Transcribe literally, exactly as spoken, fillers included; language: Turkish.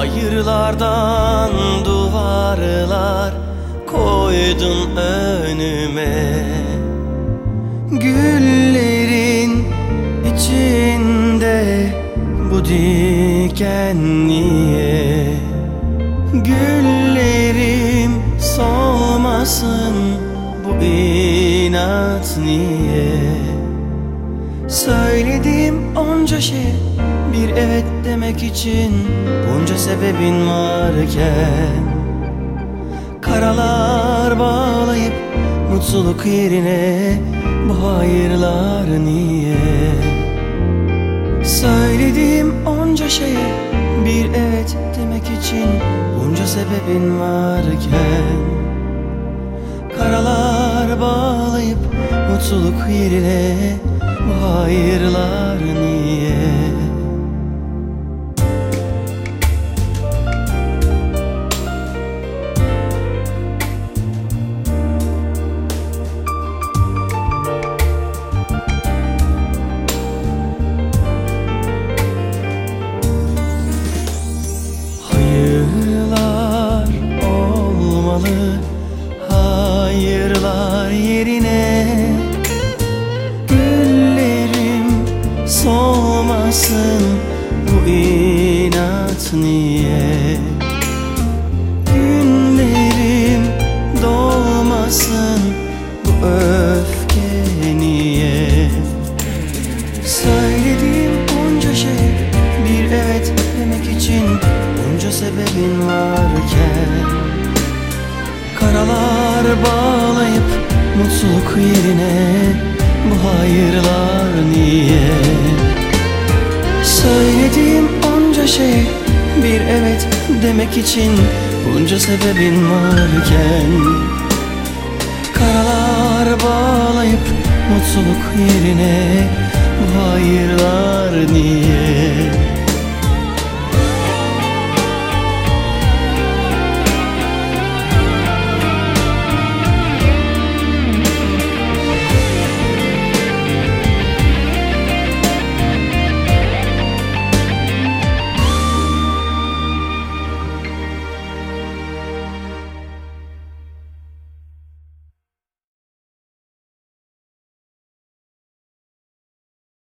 Hayırlardan duvarlar koydun önüme. Güllerin içinde bu diken niye? Güllerim solmasın, bu inat niye? Söyledim onca şey, bir evet demek için bunca sebebin varken, karalar bağlayıp mutluluk yerine bu hayırlar niye? Söyledim onca şeye bir evet demek için bunca sebebin varken, karalar bağlayıp mutluluk yerine bu hayırlar niye? Hayırlar olmalı, hayırlar yerine. Güllerim solmasın, bu inat niye? Günlerim dolmasın, bu öfke niye? Söylediğim bunca şey bir evet demek için bunca sebebin varken, karalar bağlayıp mutluluk yerine bu hayırlar niye? Söylediğim onca şey bir evet demek için bunca sebebin varken, karalar bağlayıp mutluluk yerine bu hayırlar niye?